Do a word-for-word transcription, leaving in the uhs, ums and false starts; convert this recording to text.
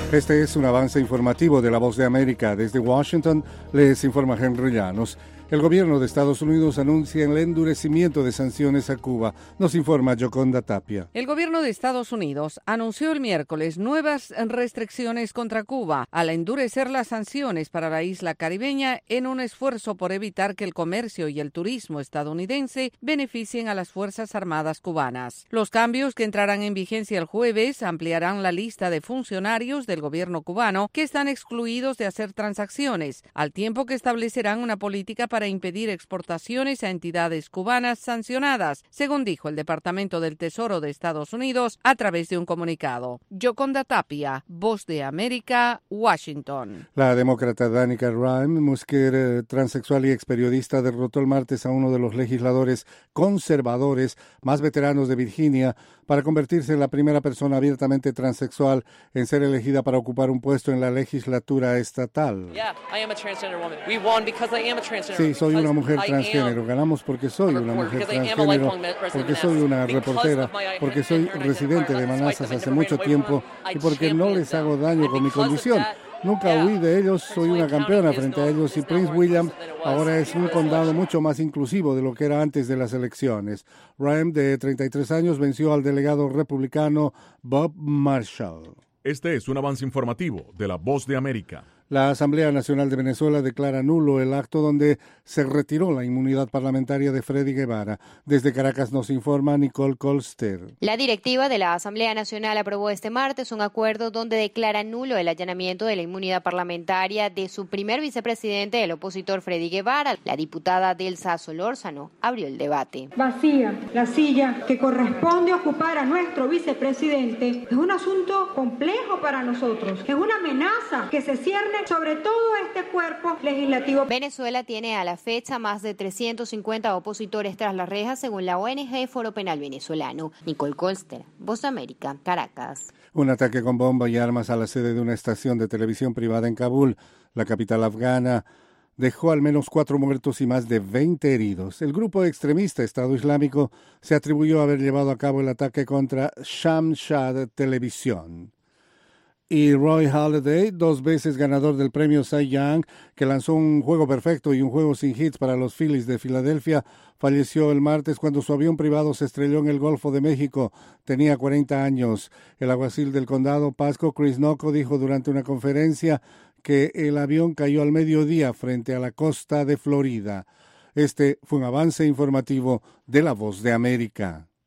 Este es un avance informativo de La Voz de América. Desde Washington les informa Henry Llanos. El gobierno de Estados Unidos anuncia el endurecimiento de sanciones a Cuba. Nos informa Yoconda Tapia. El gobierno de Estados Unidos anunció el miércoles nuevas restricciones contra Cuba al endurecer las sanciones para la isla caribeña en un esfuerzo por evitar que el comercio y el turismo estadounidense beneficien a las Fuerzas Armadas cubanas. Los cambios, que entrarán en vigencia el jueves, ampliarán la lista de funcionarios del gobierno cubano que están excluidos de hacer transacciones, al tiempo que establecerán una política para para impedir exportaciones a entidades cubanas sancionadas, según dijo el Departamento del Tesoro de Estados Unidos a través de un comunicado. Yoconda Tapia, Voz de América, Washington. La demócrata Danica Rime, mujer transexual y experiodista, derrotó el martes a uno de los legisladores conservadores más veteranos de Virginia para convertirse en la primera persona abiertamente transexual en ser elegida para ocupar un puesto en la legislatura estatal. Yeah, I am a transgender woman. We won because I am a transgender. Sí, soy una mujer transgénero. Ganamos porque soy una mujer transgénero, porque soy una reportera, porque soy residente de Manassas hace mucho tiempo y porque no les hago daño con mi condición. Nunca huí de ellos, soy una campeona frente a ellos y Prince William ahora es un condado mucho más inclusivo de lo que era antes de las elecciones. Rime, de treinta y tres años, venció al delegado republicano Bob Marshall. Este es un avance informativo de La Voz de América. La Asamblea Nacional de Venezuela declara nulo el acto donde se retiró la inmunidad parlamentaria de Freddy Guevara. Desde Caracas nos informa Nicole Colster. La directiva de la Asamblea Nacional aprobó este martes un acuerdo donde declara nulo el allanamiento de la inmunidad parlamentaria de su primer vicepresidente, el opositor Freddy Guevara. La diputada Delsa Solórzano abrió el debate. Vacía la silla que corresponde ocupar a nuestro vicepresidente es un asunto complejo para nosotros. Es una amenaza que se cierne sobre todo este cuerpo legislativo. Venezuela tiene a la fecha más de trescientos cincuenta opositores tras las rejas, según la O N G Foro Penal Venezolano. Nicole Colster, Voz de América, Caracas. Un ataque con bomba y armas a la sede de una estación de televisión privada en Kabul, la capital afgana, dejó al menos cuatro muertos y más de veinte heridos. El grupo extremista Estado Islámico se atribuyó a haber llevado a cabo el ataque contra Shamshad Televisión. Y Roy Halladay, dos veces ganador del premio Cy Young, que lanzó un juego perfecto y un juego sin hits para los Phillies de Filadelfia, falleció el martes cuando su avión privado se estrelló en el Golfo de México. Tenía cuarenta años. El alguacil del condado, Pasco, Chris Nocco, dijo durante una conferencia que el avión cayó al mediodía frente a la costa de Florida. Este fue un avance informativo de La Voz de América.